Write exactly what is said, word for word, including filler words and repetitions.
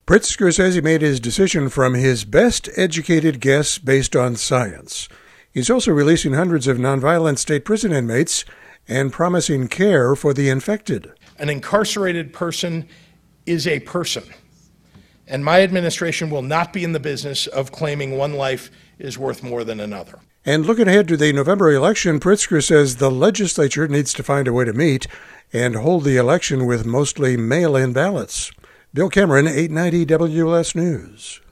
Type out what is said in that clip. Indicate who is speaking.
Speaker 1: Pritzker says he made his decision from his best-educated guess based on science. He's also releasing hundreds of nonviolent state prison inmates and promising care for the infected.
Speaker 2: An incarcerated person is a person, and my administration will not be in the business of claiming one life is worth more than another.
Speaker 1: And looking ahead to the November election, Pritzker says the legislature needs to find a way to meet and hold the election with mostly mail-in ballots. Bill Cameron, eight ninety W L S News.